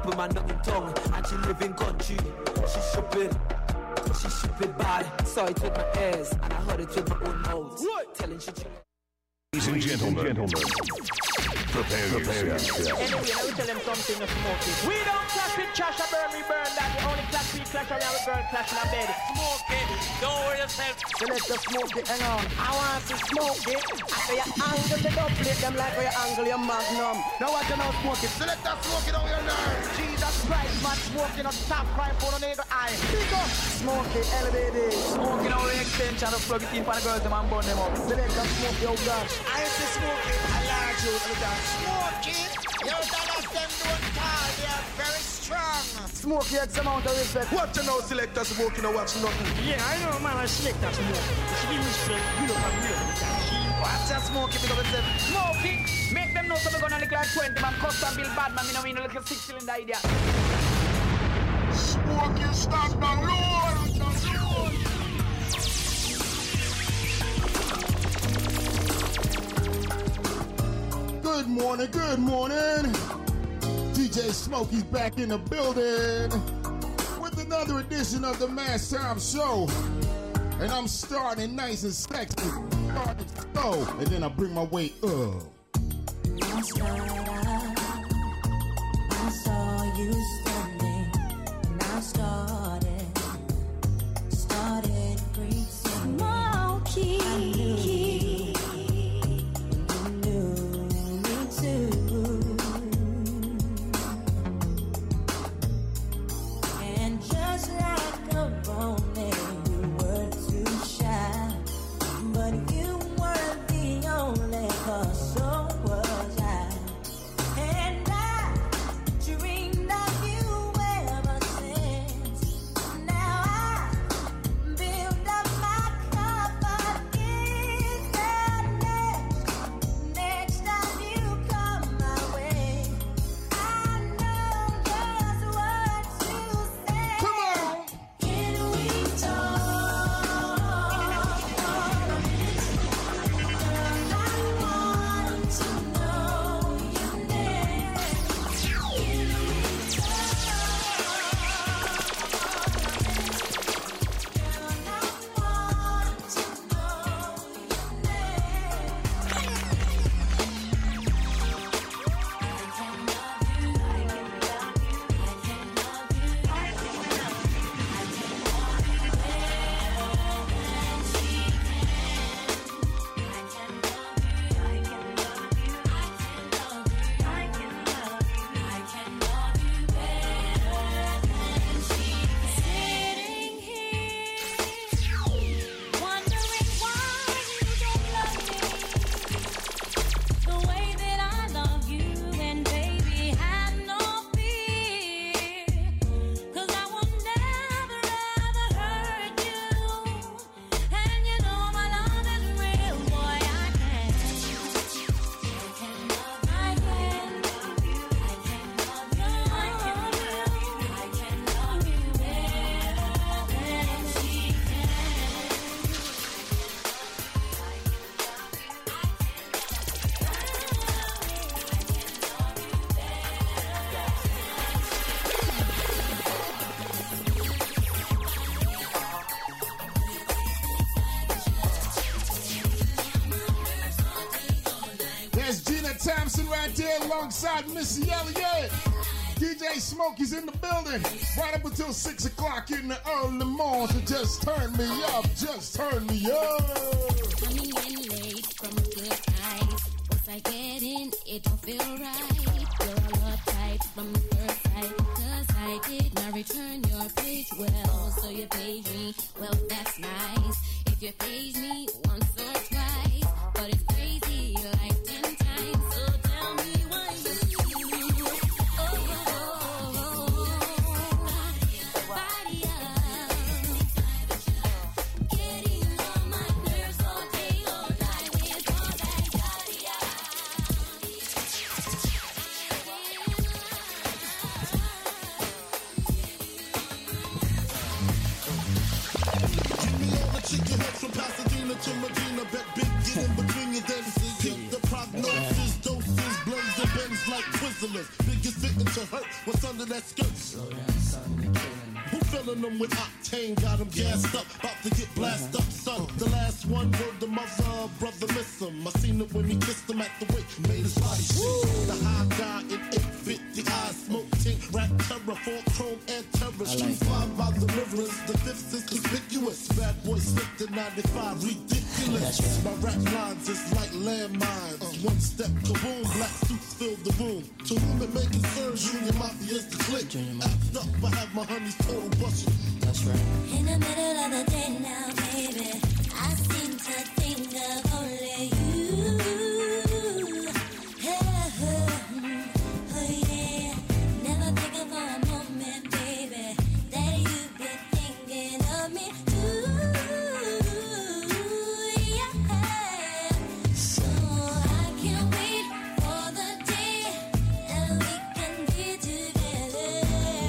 open my nothing tongue. And she live in country. She stupid bad. Saw it with my ears and I heard it with my own mouth. Telling she. Ladies and gentlemen, prepare yourself. Anyway, I will tell them something of smoking. We don't clash with trash, I burn, we burn that. The only clash we clash around with burn, clash in a bed. Smoke it, don't worry yourself. So let's just smoke it, hang on. I want to smoke it. After you angle the doublet, them like where you angle your magnum. Now what you know smoke it? So let's just smoke it on your nerve. Jesus Christ, man, smoking on top, crying for the nigga eye. Pick up, smoke it, elevate it. Smoking on the extension, to plug it in for the girls, them and burn them up. So let's just smoke your gosh. I have to smoke it, I large you, smoke it. You don't have them don't fall, they are very strong. Smoke it, X amount of respect. What you know, selector smoking or watch nothing? Yeah, I know, man, I select that smoke. She give me respect, you know, I'm real. Watch that smoke it, because it's smoke it. Make them know so we're gonna look like 20, man. Custom build bad, man, me know, like a 6-cylinder idea. Smoke it, stand down, Lord. Good morning. DJ Smokey's back in the building with another edition of the Mass Time Show. And I'm starting nice and sexy, starting slow, and then I bring my weight up. I saw you standing, and I started preaching. Smokey. Right there alongside Missy Elliott. DJ Smokey's in the building right up until 6 o'clock in the early morning. So just turn me up, Coming in late from a good night. Once I get in, it don't feel right. You're a lot tight from the first sight. Cause I did not return your page well. So you page me, well that's nice. If you page me once or twice. But it's crazy like 10 times. So tell me why you body up. Getting on my nerves all day, all night with all that body up. Give me all the chicken heads from Pasadena to Medina. Bet big get in between you then. Get the prognosis, doses, blends and bends like Twizzlers. Biggest fit in to hurt. What's under that skirt? Slow down, son, you're killing me. Who filling them with octane? Got them gassed up, about to get blasted up, son. The last one word the mother, brother miss him. I seen it when he kissed him at the wake, made his body shake. The high guy in 850 eyes, smoke tint, rap terror, full chrome and terror. Street five by the rivers, the fifth is conspicuous. Bad boy slipped in 95, ridiculous. My rap lines is like landmines. One step, kaboom, black suits fill the room. To whom it may concern, Junior Mafia's the click. Act up, I have my honey's total bustle. That's right. In the middle of the day now, baby, I seem to think of only you. Oh yeah, never thinking for a moment, baby, that you've been thinking of me too. Yeah, so I can't wait for the day and we can be together.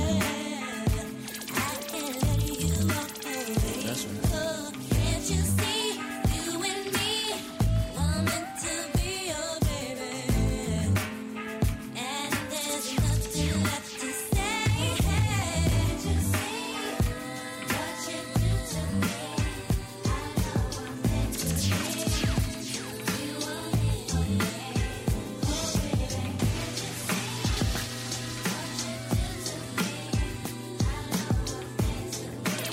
I can't let you walk away. That's right. Oh, can't you see you and me are meant to be your baby? And there's nothing left to say. Can't you see what you do to me? I know I'm meant to be. You are me, oh baby. Oh baby, can't you see what you do to me? I know I'm meant to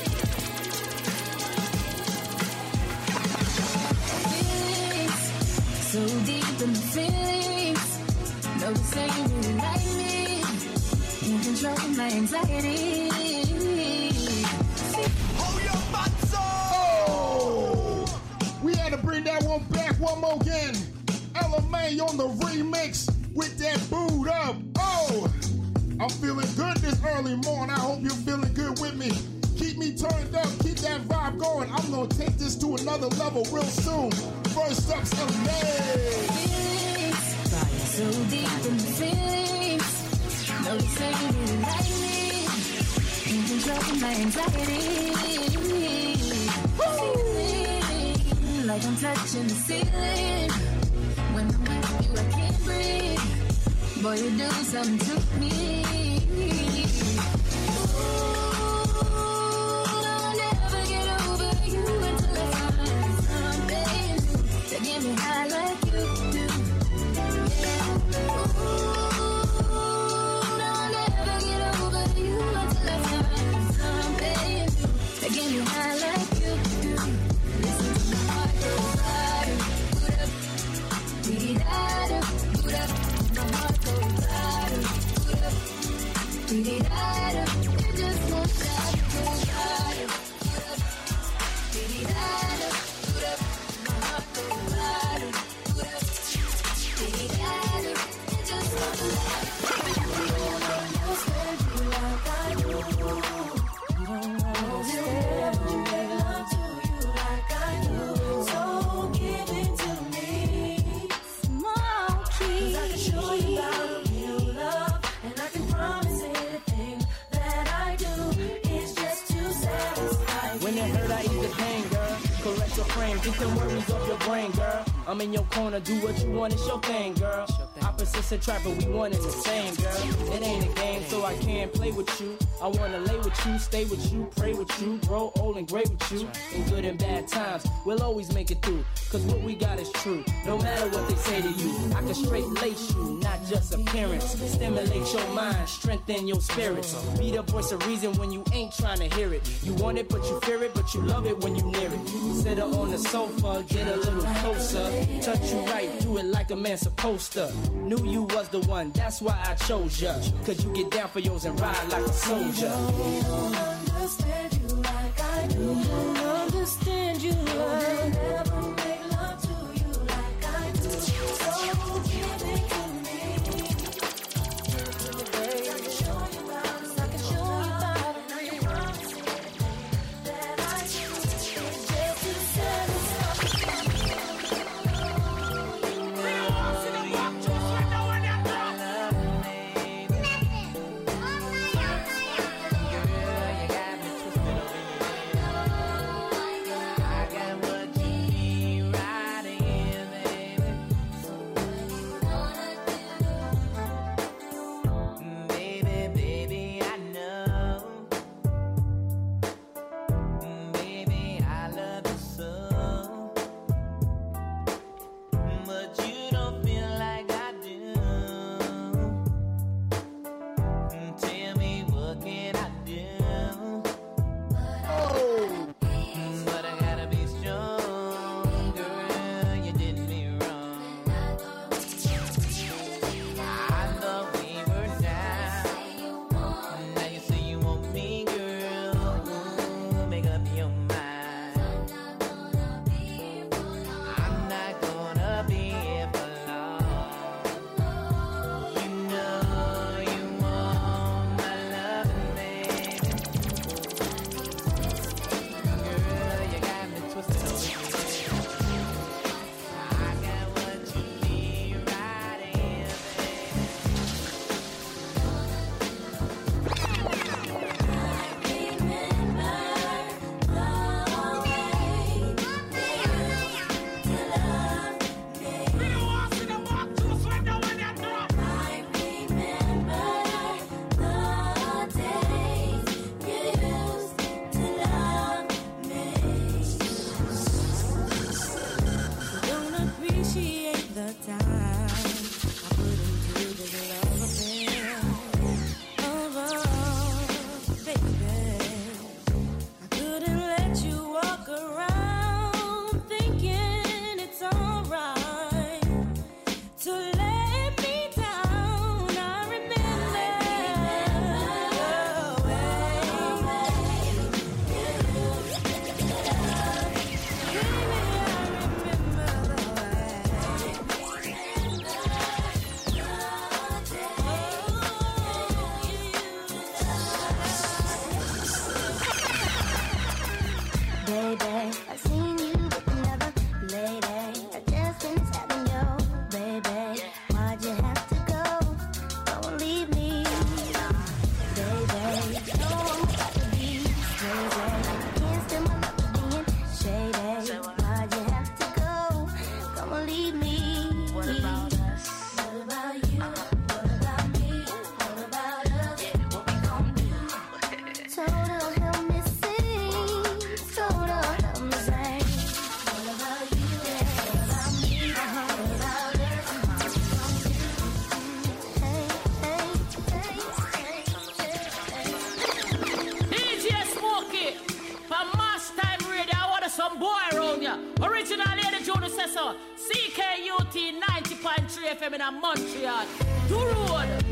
Feelings, so deep in the feelings. No, this ain't really like me. Can't control my anxiety. Oh! We had to bring that one back one more again. LMA on the remix with that boot up. Oh! I'm feeling good this early morning. I hope you're feeling good with me. Keep me turned up, keep that vibe going. I'm gonna take this to another level real soon. First up's LMA. Feelings, so deep in the feelings. No, this ain't really like me. Can't control my anxiety. Feeling like I'm touching the ceiling. When I'm with you, I can't breathe. Boy, you do something to me. Ooh, I'll never get over you until I find something to get me high like you do. Yeah. Ooh, I'll never get over you until I find something to get me high like you do. Listen to my heart go bada, boot up, dee-dee-da-da, boot up. My heart go bada, boot up, dee-dee-da-da. It just won't stop, go bada, boot up, dee-dee-da-da, boot up. My heart go bada, boot up, dee-dee-da-da. It just won't stop. You don't understand you like I do. You don't understand you make love to you like I do. So give it to me, Smokey. 'Cause I can show you how to real love, and I can promise anything that I do is just to satisfy When it hurt, I ease the pain, girl. Correct your frame, get the worries off your brain, girl. I'm in your corner, do what you want, it's your thing, girl. Opposites attract, but we want it the same, girl. It ain't a game, so I can't play with you. I wanna lay with you, stay with you, pray with you, grow old and great with you. In good and bad times, we'll always make it through. Cause what we got is true, no matter what they say to you. I can straight lace you, not just appearance. Stimulate your mind, strengthen your spirits. Be the voice of reason when you ain't trying to hear it. You want it, but you fear it, but you love it when you near it. Sit her on the sofa, get a little closer. Touch you right, do it like a man supposed to. Knew you was the one, that's why I chose ya. Cause you get down for yours and ride like a soldier. I don't understand you like I do. Don't understand you like I never make love to you like I do. So give it to me. I can show you about it. I can show you about it. I can promise anything that I do is just to satisfy you. Girl, you got me twisted over here. I got what you need. boy around ya. Original Lady Junior says so. CKUT 90.3 FM in Montreal. Do road.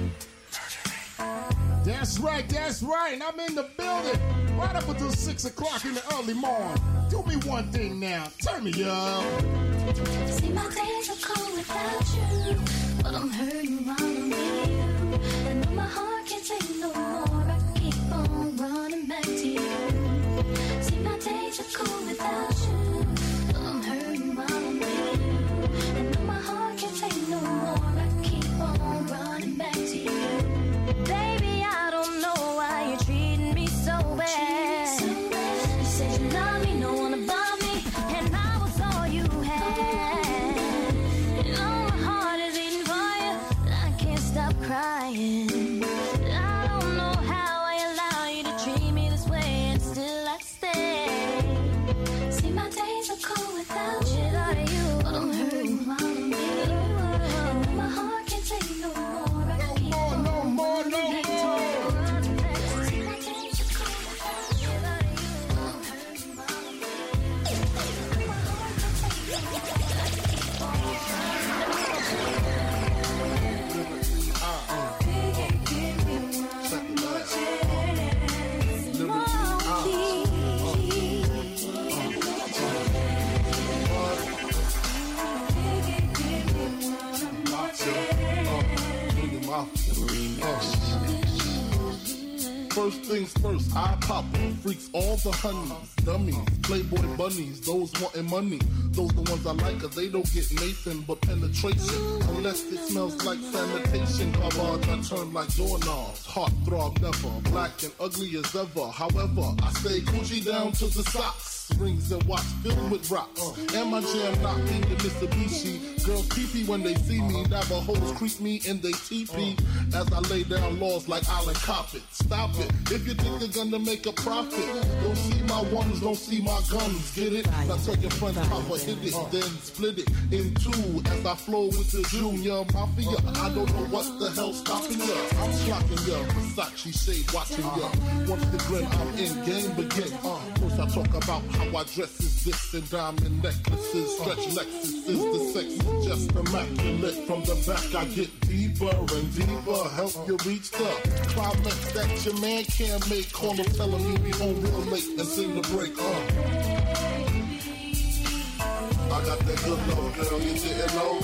That's right, and I'm in the building right up until 6 o'clock in the early morning. Do me one thing now, turn me up. See, my days are cold without you, but I'm hurting while I'm with you. And though my heart can't take no more, I keep on running back to you. See, my days are cold without you, but I'm hurting while I'm with you. And though my heart can't take no more, I keep on running back to you. Baby, I don't know why you're treating me so bad. You said you love me, no one above me, and I was all you had. And all my heart is beating for you, and I can't stop crying. I don't know how I allow you to treat me this way, and still I stay. See, my days are cold without you, but I'm hurting while I'm with you. And my heart can't take no more. No more. First things first, I pop it. Freaks all the honeys, dummies, playboy bunnies, those wanting money. Those the ones I like, cause they don't get Nathan but penetration. Unless it smells like sanitation. Garbage, I turn like doorknobs. Heart throb never, black and ugly as ever. However, I stay Gucci down to the socks. Rings and watch filled with rocks. And my jam knocking the Mitsubishi. Girls pee-pee when they see me. Navajos creep me in they teepee. As I lay down laws like Island Coppet. Stop it, if you think you're gonna make a profit. Don't see my ones, don't see my guns. Get it? Now tell your friends Papa hit it, then split it in two. As I flow with the Junior Mafia. I don't know what the hell's stopping ya. I'm slocking ya, Versace shade watching ya. Once the grin, I'm in, game begin. First I talk about how I dress is this and diamond necklaces. Stretch Lexus is the sex is just immaculate. From the back I get deeper and deeper. Help you reach the climax that your man can't make. Call him, tell him he be home real late and sing the break. I got that good love, girl, you didn't know.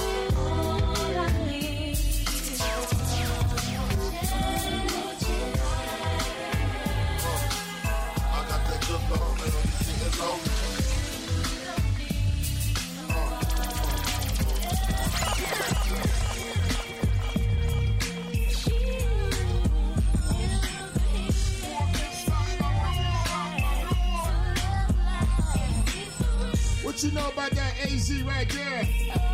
What you know about that AZ right there?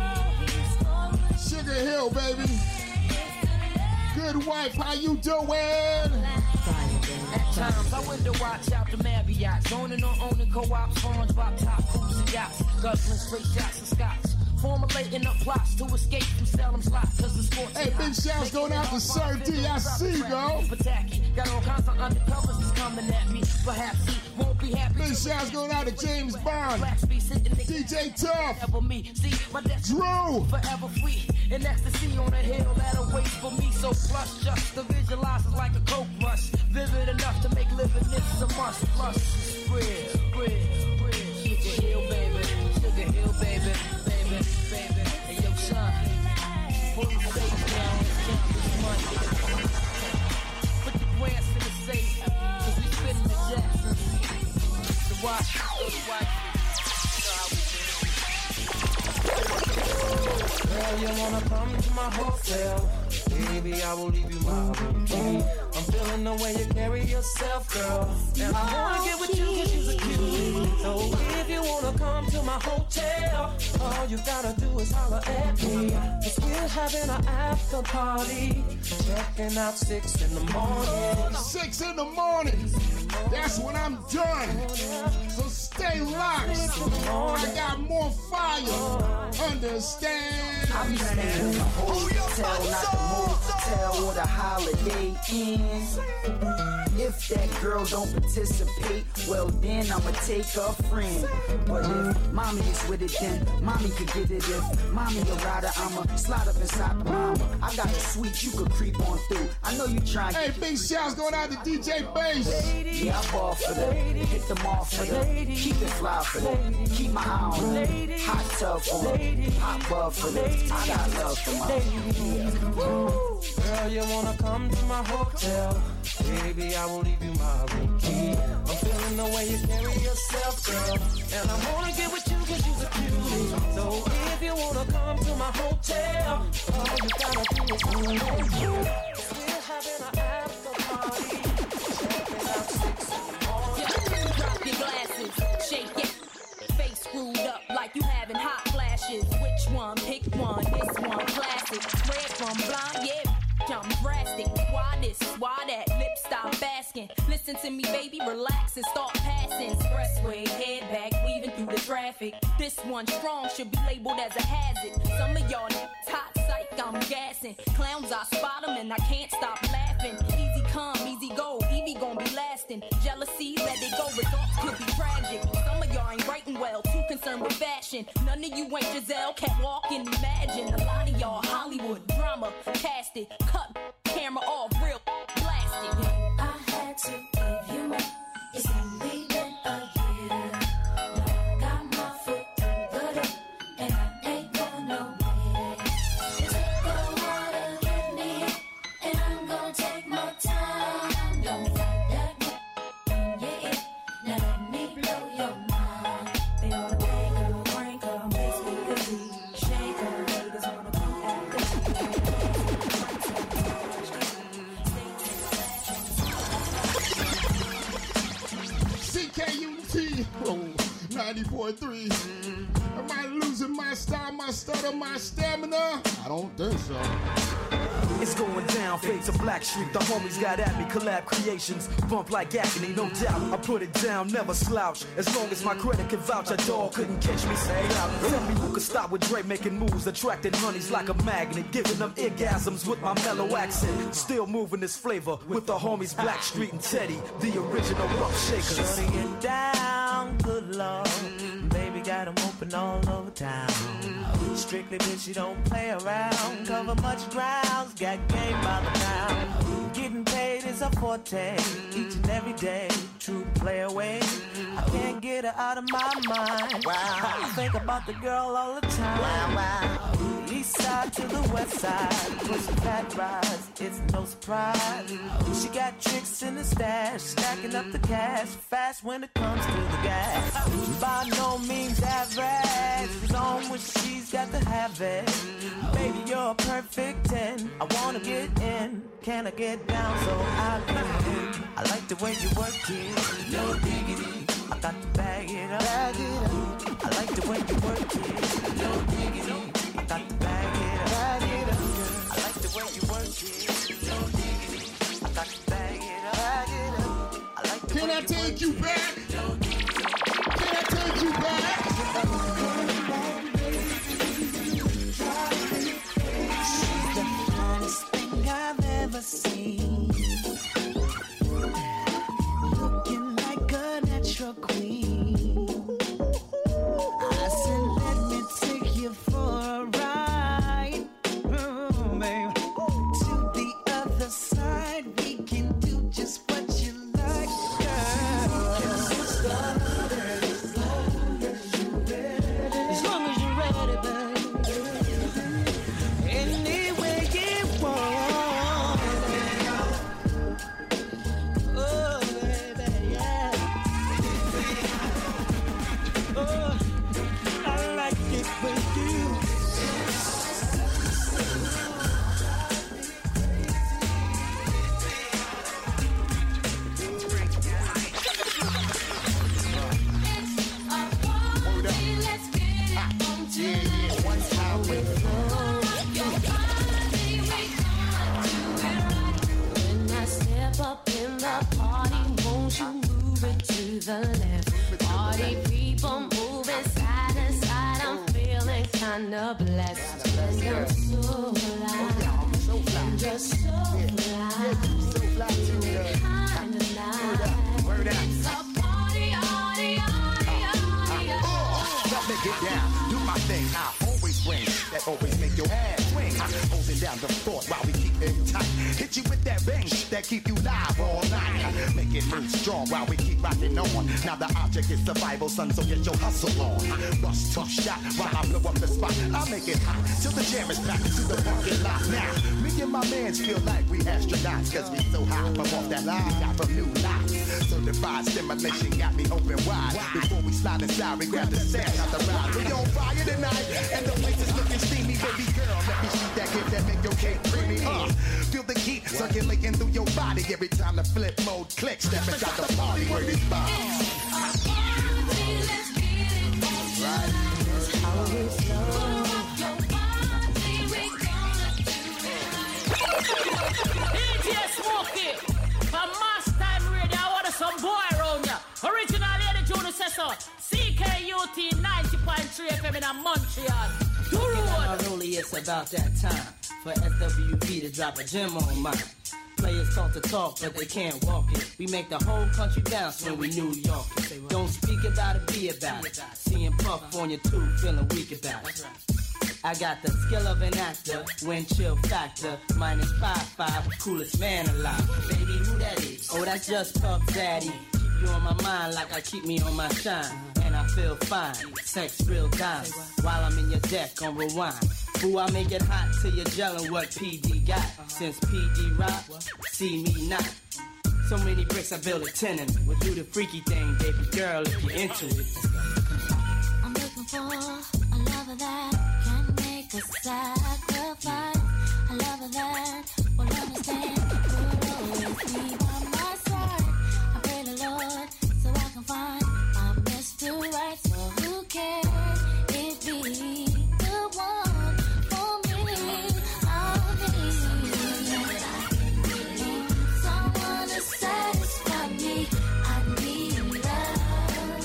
Sugar Hill, baby. Good wife, how you doing? At times I window watch out the Marriott, owning or owning co-ops, phones, drop top, cruising yachts, guzzling straight shots of scotch. Formulating up plots to escape from Salem slots. Cause the sports. Hey, big shouts going out to Sir D. I see, bro. Got all kinds of undercovers that's coming at me. Perhaps he won't be happy. Big shouts going out to James Bond, DJ Tough, Drew. Forever free in ecstasy on a hill that'll wait for me. So plus just to visualize it like a coke rush. Vivid enough to make living this a must. Plus spread. Sugar Hill, baby. Sugar Hill, baby. Baby, and yo, son, pull the safe down, let's count this money. Put the grants in the safe, cause we spinning the Jackson. The watch, those white, Girl, you wanna come to my hotel? Baby, I will leave you my room key. I'm feeling the way you carry yourself, girl. And I wanna get with you cause you're a cutie. So if you wanna come to my hotel, all you gotta do is holler at me. Cause we're having an after party. Checking out 6 in the morning. 6 in the morning. That's when I'm done. So stay locked. I got more fire. Understand? I be staying in the hotel, not the motel or the Holiday Inn. If that girl don't participate, well then I'ma take a friend. But if mommy is with it, then mommy could get it. If mommy a rider, I'ma slide up inside the mama. I got the sweet, you could creep on through. I know you trying. Hey, big shouts going out to DJ Bass. Yeah, I ball for them. Hit them off for them. Keep it fly for them. Keep my eye on them. Hot tub for them. Hot bub for them. I got love for my Girl, you wanna come to my hotel? Baby, I will leave you my room key. I'm feeling the way you carry yourself, girl. And I wanna get with you cause you're a cutie. So if you wanna come to my hotel, all you gotta do is come on. We're having an after party. Checking out 6 in the morning. Drop your glasses, shake it. Face screwed up like you having hot flashes. Which one? Pick one. This one classic. Red from blind, yeah. I'm drastic. Why this? Why that? Lip stop basking. Listen to me, baby, relax and start passing. Expressway, head back, weaving through the traffic. This one strong should be labeled as a hazard. Some of y'all hot psych, I'm gassing. Clowns, I spot them and I can't stop laughing. Easy come, easy go, Evie gon' be lasting. Jealousy, let it go, results could be tragic. Some of y'all ain't writing well, too concerned with fashion. None of you ain't Giselle, can't walk and imagine. A lot of y'all Hollywood drama, cast it, cut camera off, real blasted. I had to give you my, it's only been a year. But I got my foot through the door, and I ain't going nowhere. It's gonna wanna get me, and I'm gonna take my time. Don't fight that, yeah. Now let me blow your mind. They wanna break her, break her, makes me busy. Shake her, haters wanna come after me. CKUT 90.3. Am I losing my style, my stutter, my stamina? I don't think so. It's going down, fade to Black Street. The homies got at me, collab creations. Bump like agony, no doubt. I put it down, never slouch. As long as my credit can vouch, a dog couldn't catch me, say out. Tell me who could stop with Dre making moves, attracting honeys like a magnet, giving them orgasms with my mellow accent. Still moving this flavor with the homies Black Street and Teddy, the original rough shakers. Shutting it down, good lord. Baby got 'em open all over town. Strictly bitch, you don't play around. Cover much grounds, got game by the pound. Getting paid is a forte, each and every day. True play away, I can't get her out of my mind. Wow. I think about the girl all the time. Wow, wow. East side to the west side, pushing fat rides, it's no surprise. She got tricks in the stash, stacking up the cash, fast when it comes to the gas. By no means average, it's on when she's got to have it. Baby, you're a perfect 10, I wanna get in. Can I get down so I can? I like the way you work it, no diggity. I got to bag it up. Bag it up. I like the way you work it, no diggity. I got to bag it up. Bag it up. I like the way you work it, no diggity. I got to bag it up. Bag it up. I like the Can way I take you back? Can I take you back? She's the finest thing I've ever seen. Looking like a natural queen. I said, let me take you for a ride, babe. To the other side, we can do just what you like, girl. As long as you're ready, babe. Any way you want. Oh, baby, yeah. Oh, I like it with you. When I step up in the party, won't you move it to the left? Party people moving side to side, I'm feeling kinda blessed. And I'm so fly, I'm just so fly. Kinda that keep you live all night. Make it move strong while we keep rocking on. Now the object is survival, son, so get your hustle on. Bust tough shot while I blow up the spot. I make it hot till the jam is back to the parking lot. Now, me and my mans feel like we astronauts, cause we so high from off that line. We got from new lots. Certified stimulation got me open wide. Before we slide inside, we grab the set out the ride. We on fire tonight, and the place is looking steamy. Baby girl, let me shoot that gift that make your cake creamy. Feel the heat circulating through your body every time the flip mode clicks. Step inside the party where this bombs. DJ Smokey, for Mass Time Radio, I want some boy around ya. Original Lady Junior says so. CKUT 90.3 FM in Montreal. Not only it's about that time for SWV to drop a gem on mine. Players talk the talk, but they can't walk it. We make the whole country bounce when we New York it. Don't speak about it, be about it. Seeing Puff on your tube, feeling weak about it. I got the skill of an actor, wind chill factor, minus 5'5", coolest man alive. Baby, who that is? Oh, that's just Puff Daddy. Keep you on my mind like I keep me on my shine. And I feel fine, sex real time. While I'm in your deck on rewind. Ooh, I make it hot till you're gelling what PD got. Since PD rock, see me not. So many bricks I build a tenement. We'll do the freaky thing, baby girl, if you're into it. I'm looking for a lover that can make a sacrifice. A lover that will understand, will always be by my side. I pray the Lord so I can find my Mr. Right. So who cares if he the one for me? I'll be someone to satisfy me. I need love.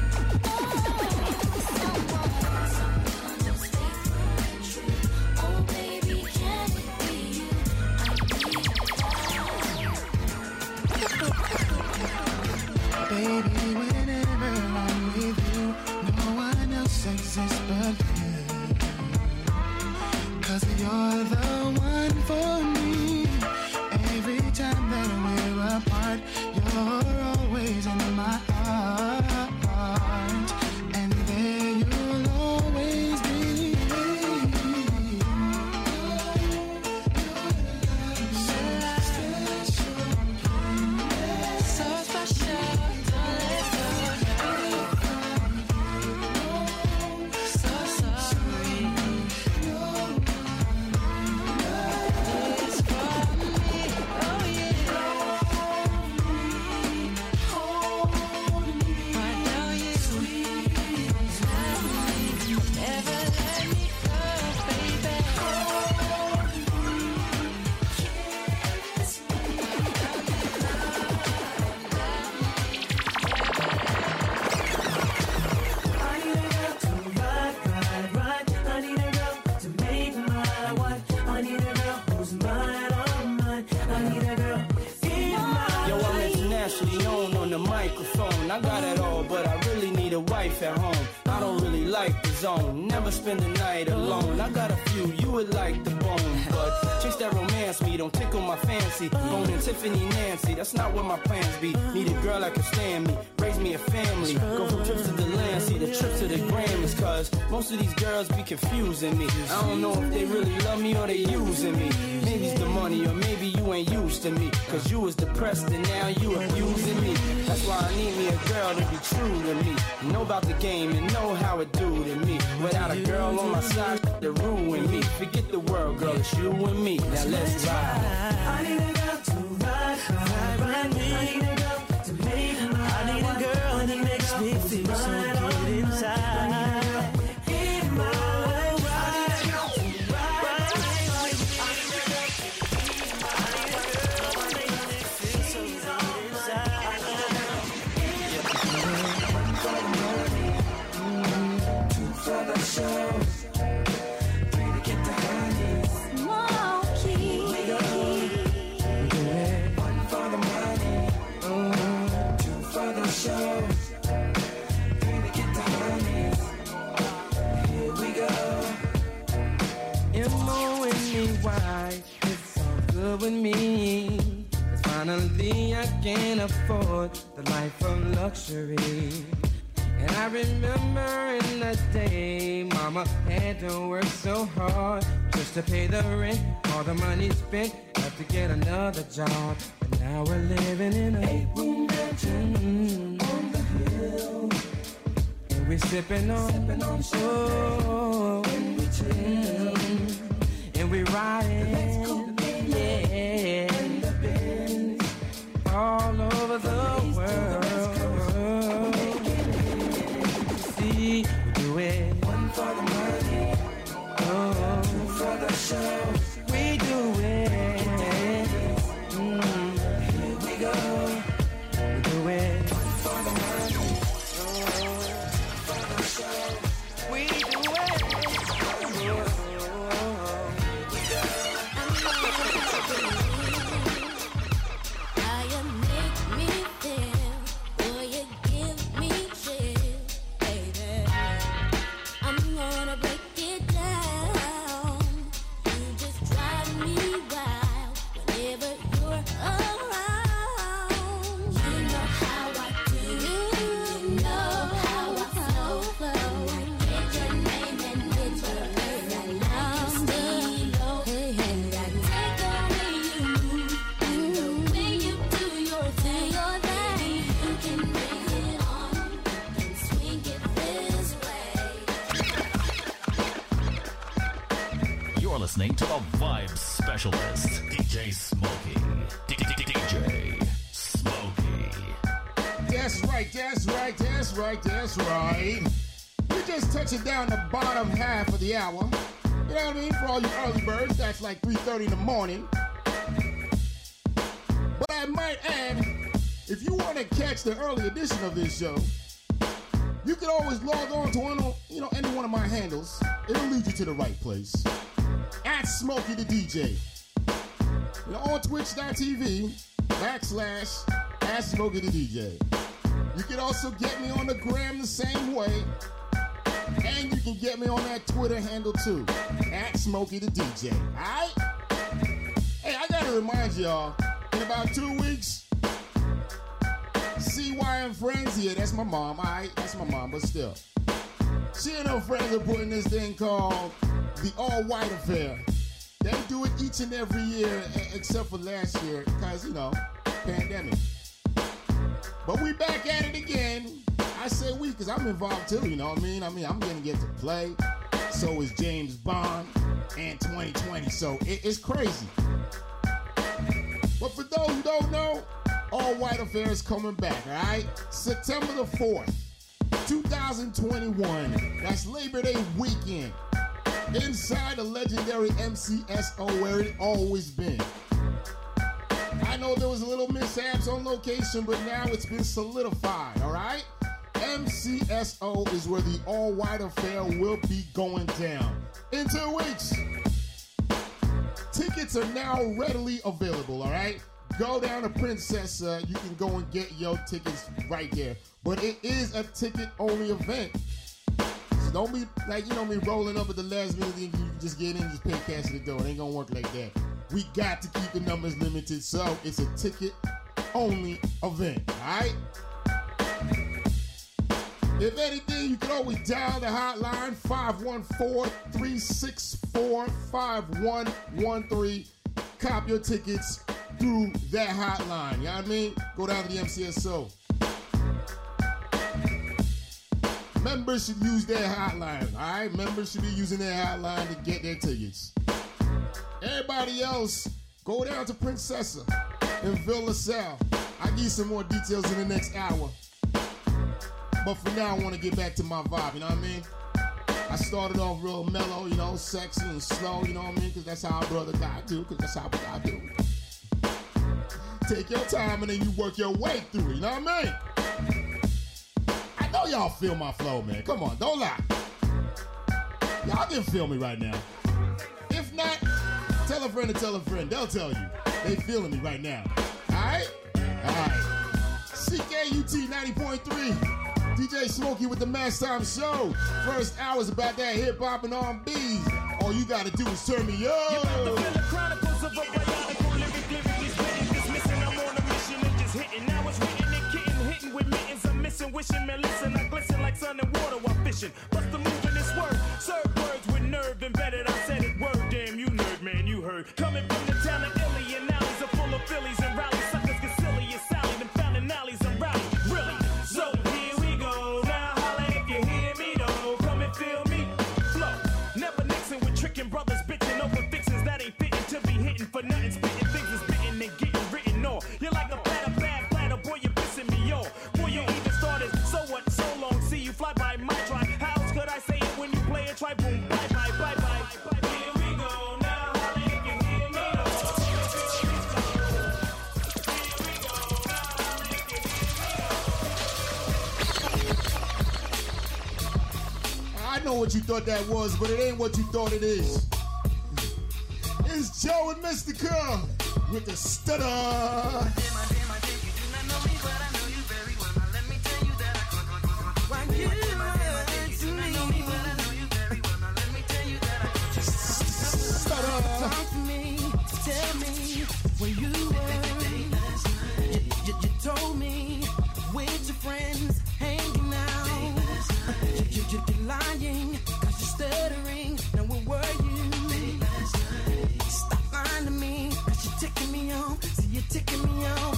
Someone who's faithful and true. Oh baby, can it be you? I need love. Baby, whenever I'm with you, no one else exists but you. 'Cause you're the one for me. Every time that we're apart, you're always in my heart. And there you'll always be. So special. I got it all, but I really need a wife at home. I don't really like the zone, never spend the night alone. I got a few, you would like the bone, but chicks that romance me don't tickle my fancy. Bone and Tiffany Nancy, that's not what my plans be. Need a girl that can stand me, raise me a family. Go from trips to the land, see the trips to the Grammys. Cause most of these girls be confusing me. I don't know if they really love me or they using me. Maybe it's the money or maybe you ain't used to me. Cause you was depressed and now you abusing me. That's why I need me a girl to be true to me. Know about the game and know how it do to me. Without a girl on my side, to ruin me. Forget the world, girl, it's you and me. Now let's ride. I need a girl to ride me. I need a girl to make my I need a girl that makes me feel so good inside. With me, it's can't afford the life of luxury. And I remember in the day, mama had to work so hard just to pay the rent. All the money spent, had to get another job. And now we're living in a 8-room mansion on the hill. And we're sipping on show. And we chill. And we riding, yeah. And the Benz all over the world. We do it. One for the money, two for the show. We do it. Here we go. We do it. One for the money, two for the show. We do it. How you make me feel, boy, you give me chills. I'm gonna break it down. You just drive me wild whenever you're around. You know how I do. You know how I flow. Get your name and get your name and number. Hey, I take the way you move and the way you do your thing. You can bring it on and swing it this way. You're listening to the Vibe Specialist, DJ Smokey. DJ Smokey. That's right, that's right, that's right, that's right. We're just touching down the bottom half of the hour. You know what I mean? For all you early birds, that's like 3:30 in the morning. But I might add, if you want to catch the early edition of this show, you can always log on to any one of my handles. It'll lead you to the right place. At Smokey the DJ. On Twitch.tv / at Smokey the DJ. You can also get me on the gram the same way. And you can get me on that Twitter handle too. At Smokey the DJ. Alright? Hey, I gotta remind y'all, in about 2 weeks, CY and Friends, yeah, that's my mom, alright? That's my mom, but still. She and her friends are putting this thing called the All White Affair. They do it each and every year, except for last year, because, pandemic. But we back at it again. I say we, because I'm involved too, you know what I mean? I'm going to get to play. So is James Bond and 2020. So it's crazy. But for those who don't know, All White Affair is coming back, all right? September the 4th, 2021. That's Labor Day weekend. Inside the legendary MCSO where it always been. I know there was a little mishaps on location, but now it's been solidified, all right? MCSO is where the All White Affair will be going down. In 2 weeks. Tickets are now readily available, all right? Go down to Princess. You can go and get your tickets right there. But it is a ticket-only event. So don't be like, me rolling up at the last minute and you can just get in and just pay cash at the door. It ain't gonna work like that. We got to keep the numbers limited, so it's a ticket-only event, all right? If anything, you can always dial the hotline, 514-364-5113. Cop your tickets through that hotline, you know what I mean? Go down to the MCSO. Members should use their hotline, all right? Members should be using their hotline to get their tickets. Everybody else, go down to Princessa in Ville LaSalle. I'll give you some more details in the next hour. But for now, I want to get back to my vibe, you know what I mean? I started off real mellow, sexy and slow, you know what I mean? Because that's how our brother God do, because that's how God do. Take your time and then you work your way through it, you know what I mean? I know y'all feel my flow, man. Come on, don't lie. Y'all can feel me right now. If not, tell a friend to tell a friend. They'll tell you. They feeling me right now. All right? All right. CKUT 90.3. DJ Smokey with the Mass Time Show. First hour's about that hip-hop and R&B. All you gotta do is turn me up. You about to feel the chronicles of a bionic lyric, lyrically spitting, dismissing. I'm on a mission and just hitting. Now it's motion. Bust the move in this word. Serve words with nerve embedded. I said it word. Damn, you nerd, man, you heard. Coming from the town of Illy and alleys are full of Phillies and rallies. Suckers get silly and Sally. Them found in alleys and rowdy. Really? So here we go. Now holla if you hear me though. Come and feel me. Flow. Never mixing with tricking brothers, bitching over fixings that ain't fitting to be hitting for nothing. Spitting things is bitten and getting written on. You're like a bad platter, boy, you're pissing me off. Boy, you even started. So what? So long. See you fly by my try. How else could I say it when you play it? Try boom. Bye bye bye bye. Here we go. Now holla if you hear me though. I know what you thought that was, but it ain't what you thought it is. It's Joe and Mystica with the stutter. Talk to me, tell me where you were. You told me with your friends hanging out. You're lying, cause you're stuttering. Now where were you? Stop lying to me, cause you're ticking me on. See, you're ticking me on.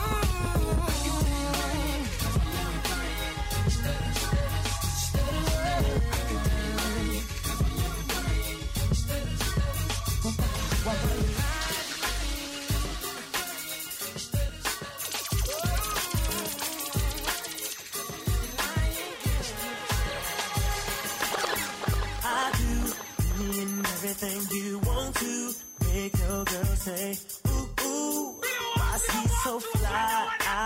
Everything you want to make your girl say, ooh, ooh, why she's so fly,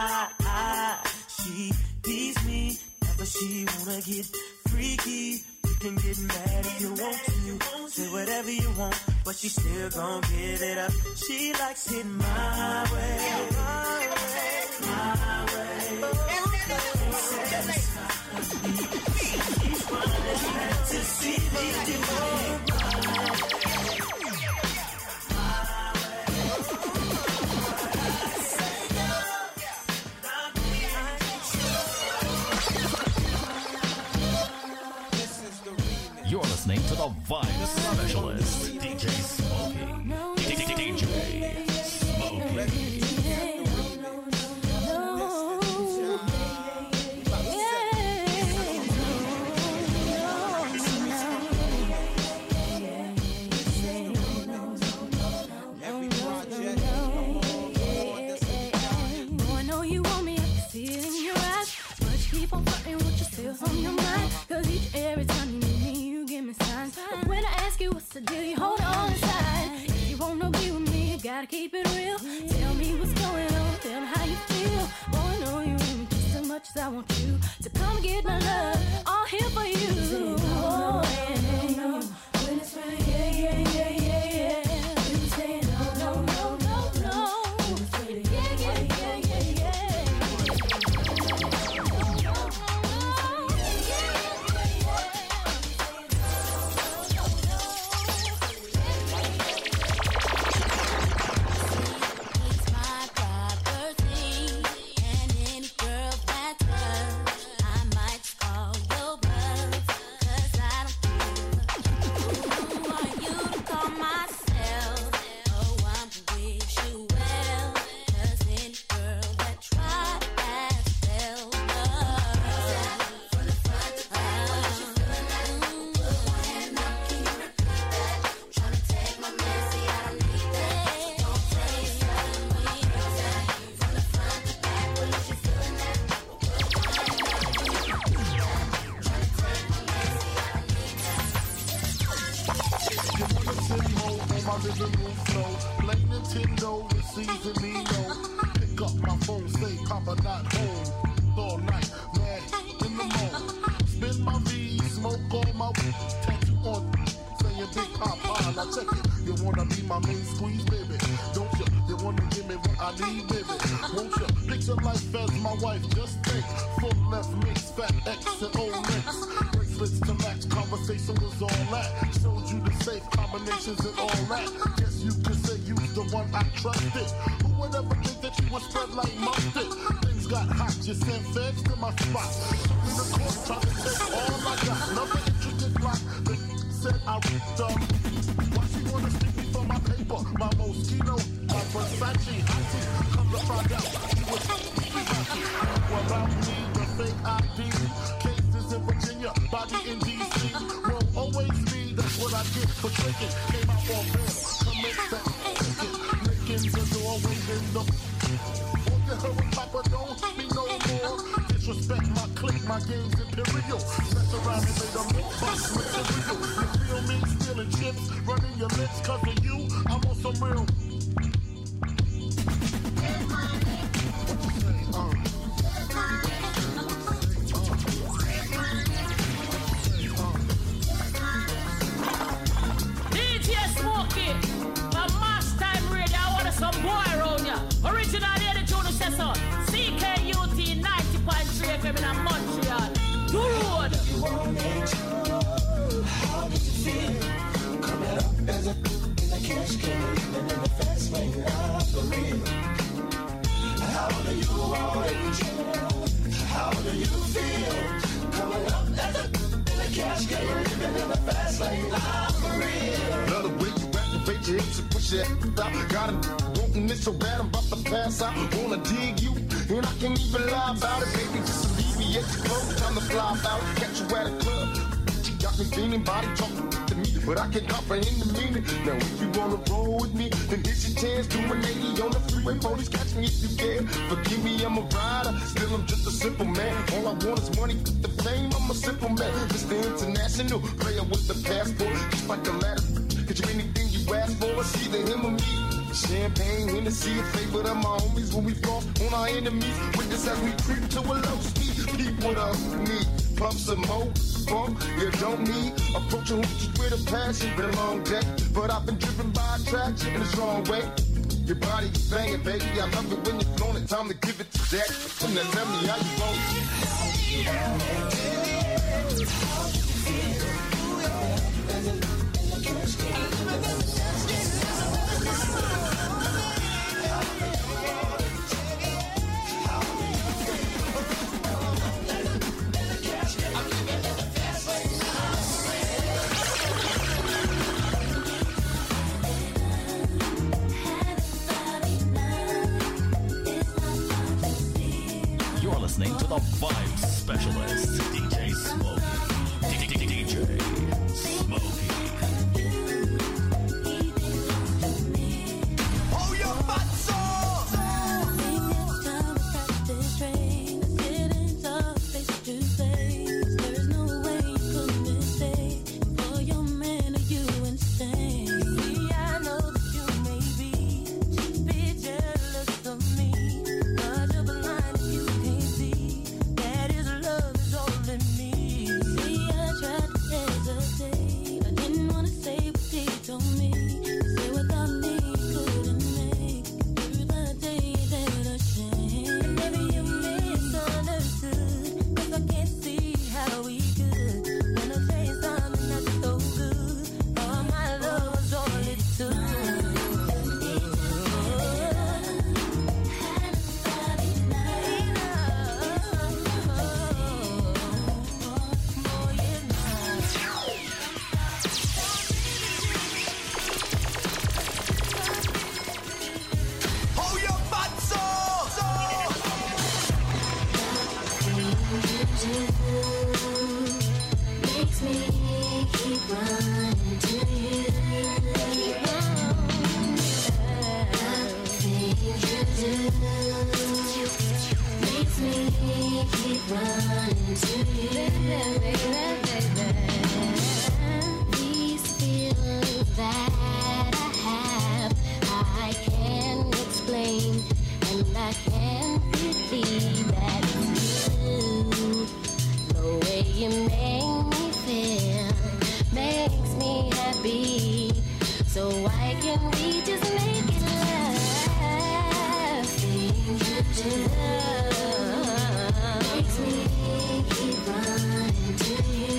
she tease me, never she wanna get freaky, you can get mad if you want to, say whatever you want, but she still gon' give it up, she likes it my way, my way, she's running to see me do it. You're listening to the Vibe Specialist, DJ Smokey. DJ Smokey. On your mind, cause every time you meet me, you give me signs. But when I ask you what's the deal, you hold on inside. If you wanna be with me, you gotta keep it real. Tell me what's going on, tell me how you feel. Boy, I know you want me just as much as I want you to come get my love, all here for you. Oh, yeah. When it's right, yeah, yeah, yeah, yeah, yeah. You say no, no, no, no, no. Yeah, yeah, yeah, yeah, yeah. Who would ever think that you would spread like mustard? Things things got hot, you sent feds to my spot. Took me to court, tried to take all I got. Another intricate plot. They said I ripped up. Why she wanna stick me for my paper? My Moschino, my Versace, auntie. Come to find out, she was well, about me, the fake ID. Cases in Virginia, body in D.C. Won't always be, that's what I get for drinking. Came out on bail, commit that ticket. Making the doorway in the... What the hell with Papa, don't be no more. Disrespect my clique, my game's imperial. Mess around and made a mix-box material. You feel me? Stealing chips, running your lips. Cause of you, I'm on some real... Some boy around ya. Original Lady June says so. CKUT 90.3 FM in Montreal. Good. How did you feel? Coming up as a in a cash can and in the fast lane for real. How do you want? How do you feel? Coming up as a in a cash can living in the fast lane for real. Love the way you activate your hips and push your ass out. Got it. And it's so bad I'm about to pass out. Wanna dig you, and I can't even lie about it. Baby, just alleviate your clothes, time to fly out. Catch you at a club. She got me feeling, body talking to me, but I can't comprehend the meaning. Now if you wanna roll with me, then here's your chance. Doing 80 on the freeway, police catch me if you can. Forgive me, I'm a rider, still I'm just a simple man. All I want is money, the fame, I'm a simple man. Mr. International, player with the passport. Just like a ladder, get you anything you ask for. It's either him or me. Champagne, Hennessy, a favorite of my homies when we fall on our enemies. With this as we creep to a low speed. People up need pump some more, pump you don't need. Approaching hoochies with a passion, been a long day, but I've been driven by attraction in a strong way. Your body is banging, baby. I love it when you're flown. It's time to give it to Jack. And then tell me how you want You're listening to the Vibe Specialist, DJ Smokey. DJ Smokey. Oh, your butt There's no way you could mistake for your man or you insane. See, I know that you may be jealous of me, but you're blind if you can't see that his love is all in me. See, I tried to hesitate, I didn't want to say what he told me. Say without me couldn't make through the days that are shame. Maybe you misunderstood, 'cause I can't see how we could when I say something that's so good. All my love was all it took. Oh, your butt Makes me keep running to you. Things you do makes me keep running to you. These feelings that I have, I can't explain, and I can't believe that it's you. The way you make me feel makes me happy. So why can't we just make it last? Things you do makes me keep running to you.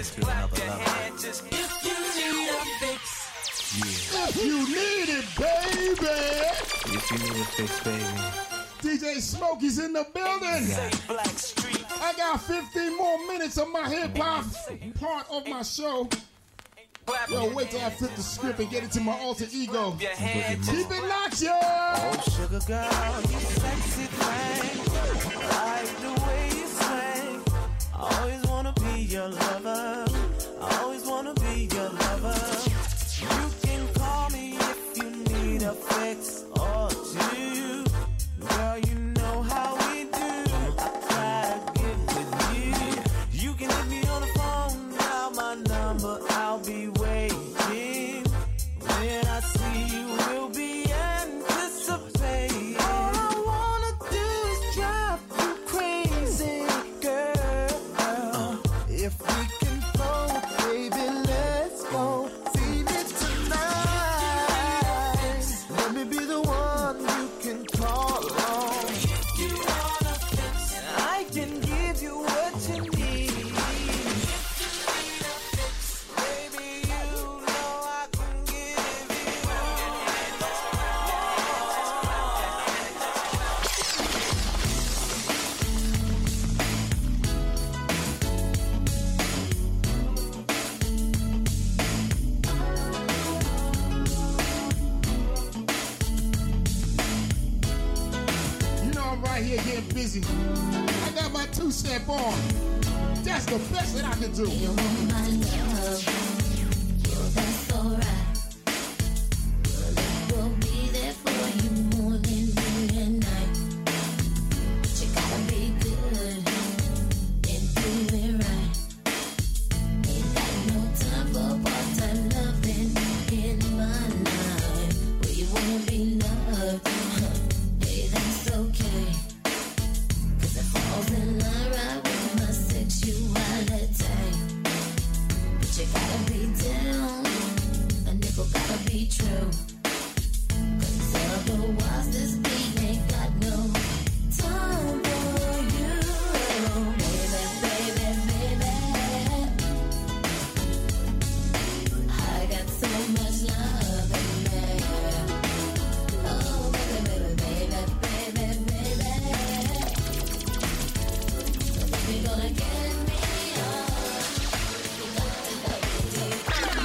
Let's get another level. If you need a fix. If you need it, baby. If you need a fix, baby. DJ Smokey's in the building. I got 15 more minutes of my hip-hop part of my show. Yo, wait till I flip the script and get into my alter ego. Keep it locked, yo! Oh, sugar girl, you sexy thing. Like the way you swing. I always wanna be your lover. I always wanna be your lover. You can call me if you need a fix or two. Girl, you know how we do. I try to get with you. You can hit me on the phone, dial my number, I'll be waiting. When I see you, we'll be anticipating. All I wanna do is drive you crazy, girl. If we can flow, baby, let's go. See me tonight. Let me be the one you can call on. I can give you what you need. Baby, you know I can give You know I'm right here getting busy. I got my two-step on. That's the best that I can do. You want my love, yeah, that's alright. We'll be there for you morning, noon, and night. But you gotta be good and do it right. Ain't got no time for part-time loving in my life. Where you wanna be loved, hey, that's okay. 'Cause it falls in line right with my sexuality. But you gotta be down, a nickel gotta be true. 'Cause otherwise this beat ain't got no time for you. Baby, baby, baby, I got so much love in there. Oh, baby, baby, baby, baby, baby. So if you're gonna get me up, you gotta love me deep.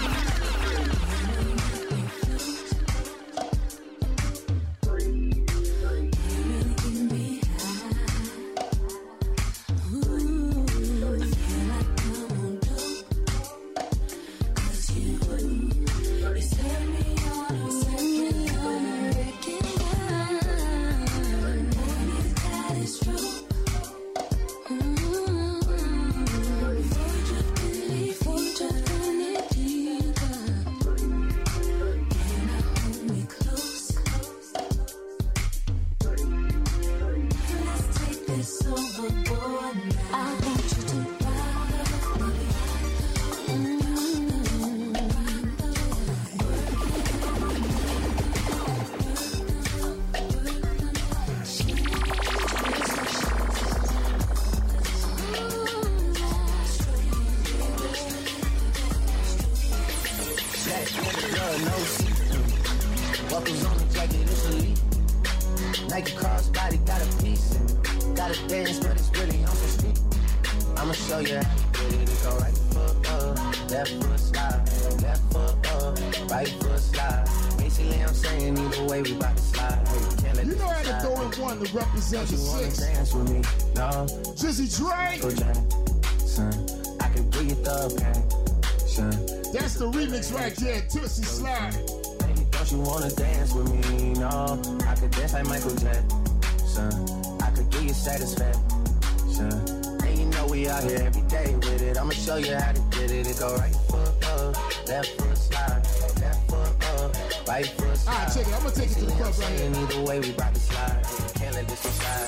Buckles on the jacket, it's elite. Nike crossbody got a piece. Gotta dance, but it's really on the street. I'ma show you how to get it. Go right foot up, left foot slide. Left foot up, right foot slide. Basically, I'm saying either way, we bout to slide. You know how to throw in one to represent the six. Dance with me, no. Jizzy Dre. Son, I can bring it up, okay. That's the remix right there, Tootsie Slide. Don't you wanna dance with me? No, I could dance like Michael Jackson. I could give you satisfaction. And you know we out here every day with it. I'ma show you how to get it. It go right foot up, left foot slide, left foot up, right foot slide. Alright, check it. I'm gonna take it to the club right here. Either way, we bout to slide. Can't let this one slide.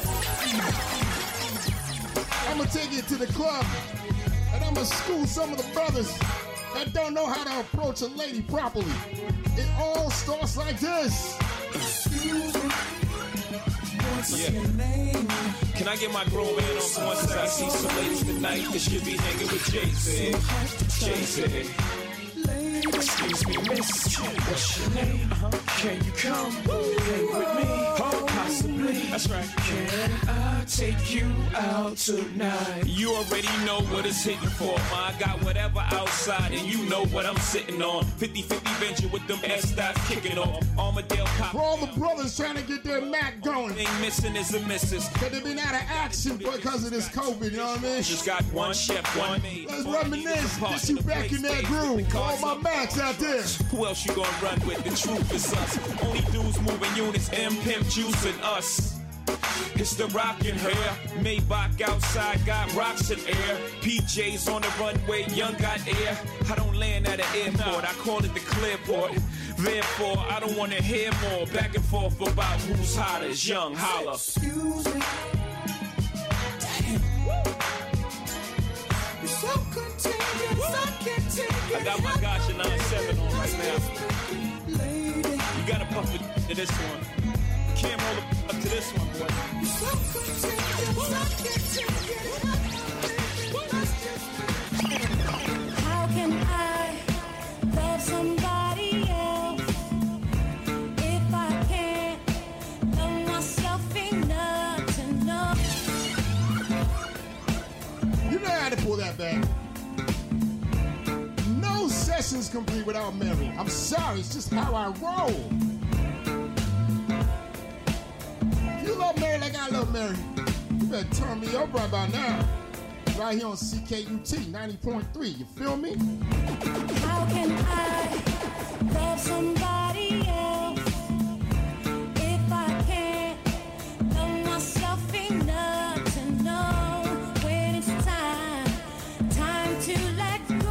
I'm gonna take it to the club, and I'm gonna school some of the brothers that don't know how to approach a lady properly. It all starts like this. Excuse me, boy, Can I get my grown man on one side? I see some ladies tonight that should be hanging with Jay-Z. Jay-Z. Excuse me, miss, what's your name? Can you come hang with me? Possibly. That's right. Can I take you out tonight? You already know what it's hitting for. I got whatever outside, and you know what I'm sitting on. 50-50 venture with them S-dots kicking off. Armadale Cop. For all the brothers trying to get their Mac going. Ain't missing is a missus. But they've been out of action because of this COVID, you know what I mean? Just got one chef, one maid. Let's reminisce. Get you back in that groove. All my Macs out there. Who else you gonna run with? The truth is us. Only dudes moving units, M-Pimp, Juice, and us. It's the rockin' hair. Maybach outside, got rocks in air. PJs on the runway, young got air. I don't land at an airport, I call it the clearport. Therefore, I don't wanna hear more back and forth about who's hotter. Young, holla. Excuse me. Damn. You're so contagious, I can't take it. I got my Gotcha 9-7 on right now. You gotta puff it to this one. Can't roll up to this one, boy. You're so contagious, I can't take it. How can I love somebody else if I can't love myself enough to know? You know how to pull that back. No session's complete without Mary. I'm sorry, it's just how I roll. If you love Mary like I love Mary, you better turn me up right about now. Right here on CKUT 90.3, you feel me? How can I love somebody else if I can't love myself enough to know when it's time to let go?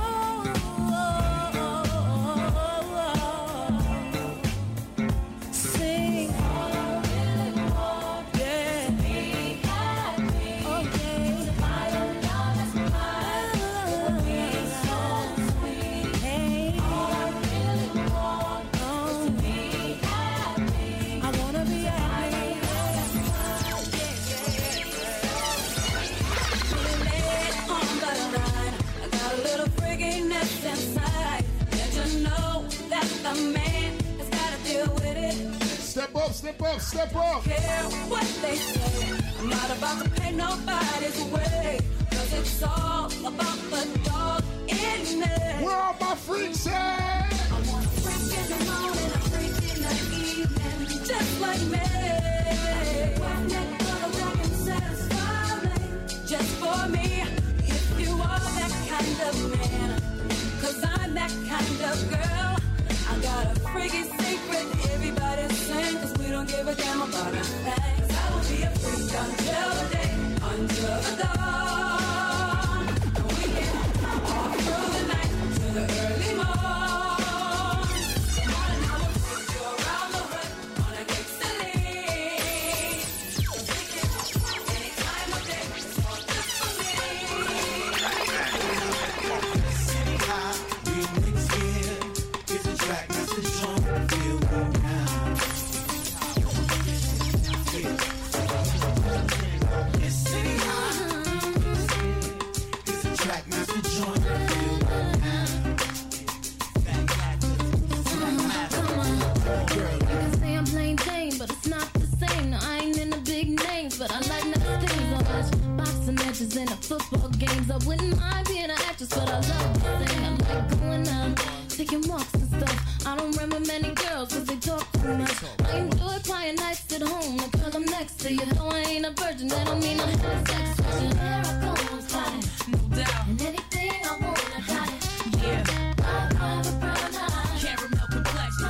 Sing. All I really want, yeah. To be happy. Oh, yeah. My love is mine. Would be so sweet. Hey. All I really want is to be happy. I wanna be happy. On by the line, I got a little freakiness inside. And you know that the man has gotta deal with it. Step up, step up, step up. Care what they say. I'm not about to pay nobody's way. Cause it's all about the dog in there. Where are my freaks at? I want a freak in the morning, a freak in the evening. Just like me. One neck for the rock and satisfy me. Just for me. If you are that kind of man. Cause I'm that kind of girl. I got a freaky secret. Everybody's saying cause we don't give a damn about a thing. Cause I will be a freak until the day, until the dawn. And we can walk through the night to the early morn. And I will take you around the hood on a Dixie. Cause we can any time of day. It's all just for me. City High, remix here. It's a track message on feel good now. It's City High. It's a track message on feel good now. You can say I'm plain Jane, but it's not the same. No, I ain't in the big names, but I like nice things. I watch boxing matches and the football games. I wouldn't mind being an actress, but I love to sing. I like going out, taking walks and stuff. I don't remember many girls, cause they talk too much. I enjoy quiet nights at home, like girl, I'm next to you. Though I ain't a virgin, that don't mean I have sex with you. Here I go, I'm sliding, no doubt. And anything I want, I got it. Yeah. I have a brown eye. Caramel complexion.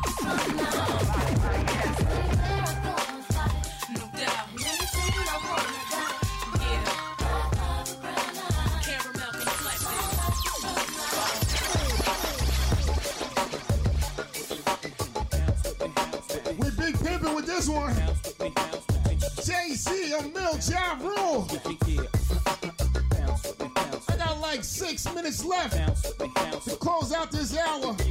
We big pimpin' with this one. JC on Mill Job Rule. I got like 6 minutes left to close out this hour.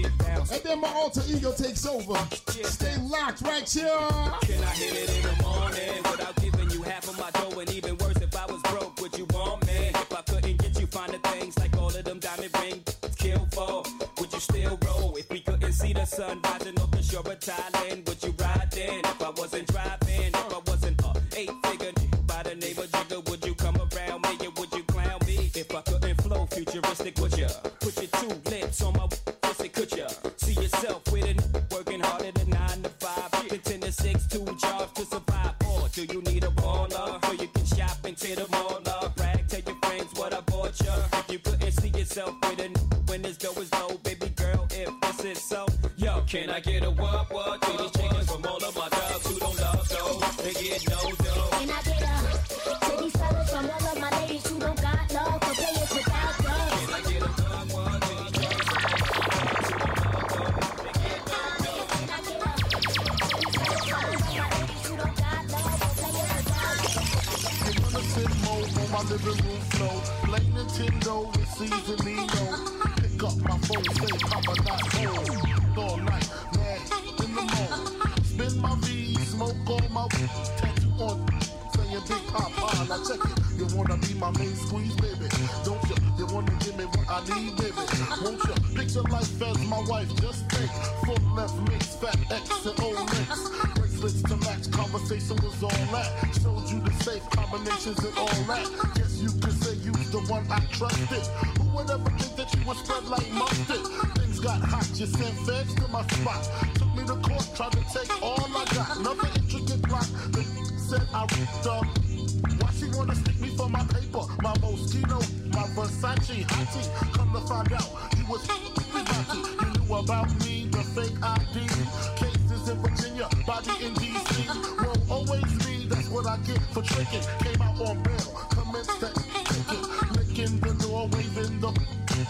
And then my alter ego takes over. Stay locked right here. Can I hit it in the morning without giving you half of my dough? And even worse, if I was broke, would you want me? If I couldn't get you finer things like all of them diamond rings kill for, would you still roll? If we couldn't see the sun rising off the shore of Thailand, would you ride then? If I wasn't driving, if I wasn't a 8-figure by the name of Jigger, would you come around me and would you clown me? If I couldn't flow futuristic, would ya put your 2 lips on my pussy? Could ya see yourself with it working harder than 9 to 5, 10 to 6, 2 jobs to survive? Or do you need a baller so you can shop into the mall? Brag, tell your friends what I bought ya. If you couldn't see yourself with it when this dough is low, baby girl, if this is so, yo, can I get a what to these chickens from all of my dogs who don't love dough? They get no dough. Can I get a to these fellas from all of my ladies who don't got love for players without love? Can I get a what to these chickens from all of my dogs who don't love dough? They get no dough. Can I get a to these fellas from all of my ladies who don't got love for players without love? You're gonna sit mode on my living room floor. Play Nintendo with Seasonino. Pick up my phone, say I'm not home. All night, mad in the mall. Spin my V, smoke all my tattoo on. Saying big papa, now check it. You wanna be my main squeeze, baby? Don't you? You wanna give me what I need, baby? Won't you? Picture life as my wife, just think. Full left mix, fat X and old mix. Bracelets to match, conversation was all that. Showed you the safe combinations and all that. Guess you could say you's the one I trusted. Who would ever think that you would spread like mustard? Things got hot, you sent feds to my spot. Took me to court, tried to take all I got. Another intricate plot, they said I ripped up. Why she wanna stick me for my paper? My Moschino, my Versace, hottie. Come to find out, you was Versace. You knew about me, the fake ID. Cases in Virginia, body in DC. Will always be, that's what I get for tricking. Came out on bail, commenced to kicking. Licking the door, waving the...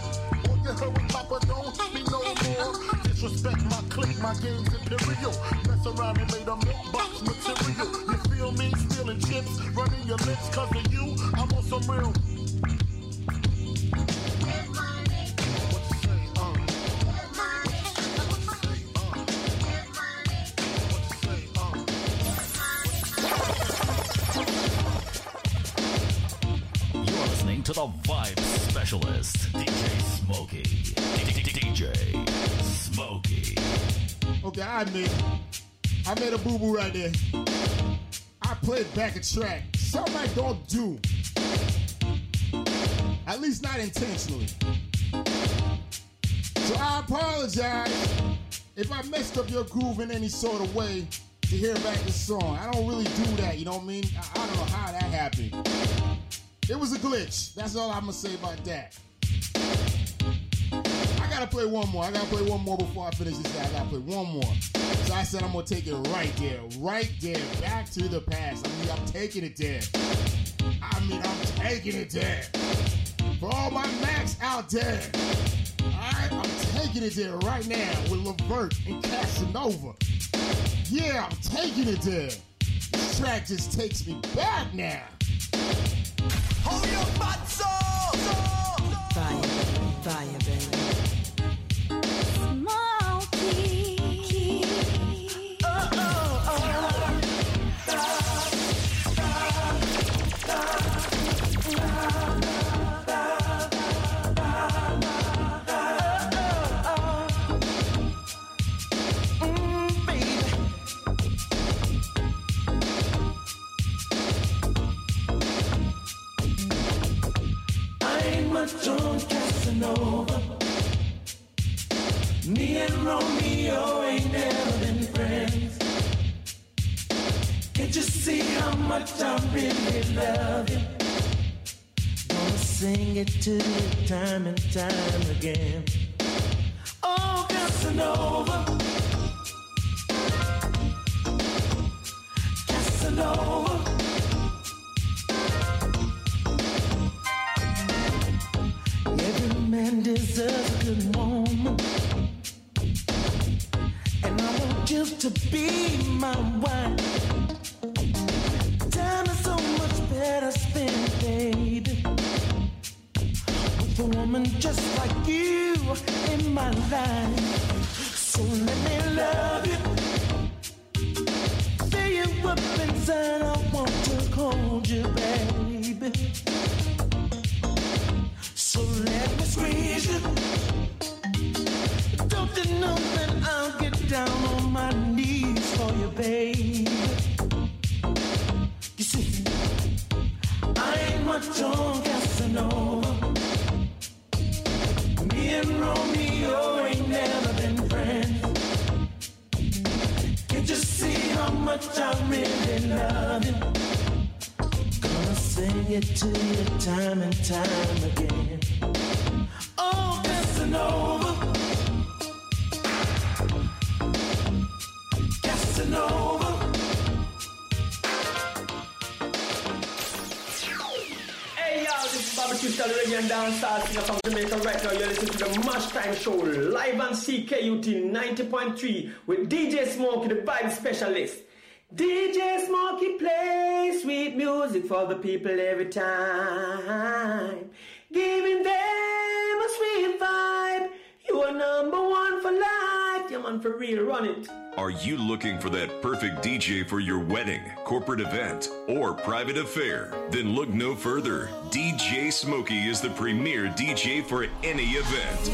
All you heard was Papa, don't be no more. Disrespect my clique, my game's imperial. Mess around and made a milk box material. You feel me? Stealing chips, running your lips. Cause of you, I'm on some real... To the Vibe Specialist, DJ Smokey. DJ Smokey. Okay, I made a boo-boo right there. I played back a track. Something I don't do. At least not intentionally. So I apologize if I messed up your groove in any sort of way to hear back the song. I don't really do that, you know what I mean? I don't know how that happened. It was a glitch. That's all I'm going to say about that. I got to play one more. Before I finish this. I got to play one more. So I said I'm going to take it right there. Right there. Back to the past. I'm taking it there. I'm taking it there. For all my Macs out there. Alright? I'm taking it there right now with Levert and Casanova. Yeah, I'm taking it there. This track just takes me back now. Hold your butt so. Fire, baby. Smokey. John Casanova. Me and Romeo ain't never been friends. Can't you see how much I really love you? Gonna sing it to you time and time again. Oh, Casanova. Casanova. Man deserves a good woman, and I want you to be my wife. Time is so much better spent, baby, with a woman just like you in my life. much I really love you. Gonna sing it to you time and time again. Oh, Casanova, Casanova. Hey y'all, this is Bobby Crystal Reggae and Dancehall singer from Jamaica. Right now you're listening to the Mash Time Show live on CKUT 90.3 with DJ Smokey, the vibe specialist. DJ Smokey plays sweet music for the people every time, giving them a sweet vibe. You are number one for life. Yeah, man, for real, run it. Are you looking for that perfect DJ for your wedding, corporate event, or private affair? Then look no further. DJ Smokey is the premier DJ for any event.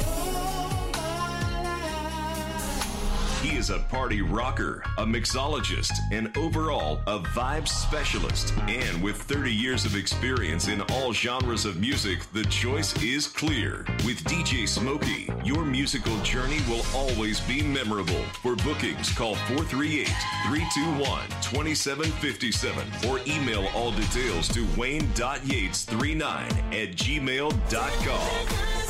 He is a party rocker, a mixologist, and overall a vibe specialist. And with 30 years of experience in all genres of music, the choice is clear. With DJ Smokey, your musical journey will always be memorable. For bookings, call 438-321-2757 or email all details to wayne.yates39@gmail.com.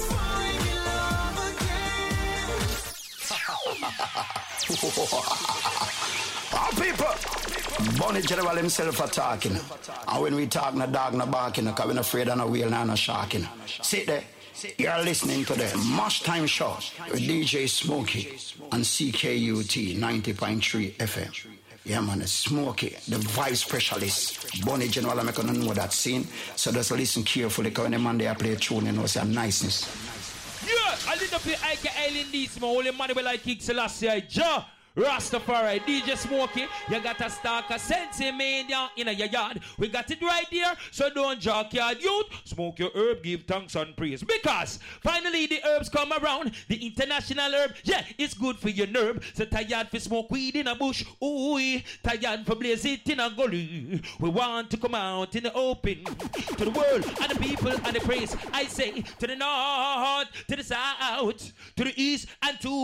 Our people, Bonnie General himself are talking. And when we talk, no dog, no barking, because we're not afraid of no wheel, no sharking. Sit there. You're listening to the Mash Time Show with DJ Smokey on CKUT 90.3 FM. Yeah, man, it's Smokey, the vibe specialist. Bonnie General, I'm not going to know that scene. So just listen carefully, because when the man there play a tune, you know, it's a niceness. Yeah, I lit up your Ike Island this, my holy man will like King Selassie, Ja. Rastafari, DJ Smokey, you got a stock of sense in your yard. We got it right here, so don't jock your youth. Smoke your herb, give thanks and praise. Because finally the herbs come around. The international herb, yeah, it's good for your nerve. So tired for smoke weed in a bush, ooh, tired for blaze it in a gully. We want to come out in the open to the world and the people and the praise. I say to the north, to the south, to the east and to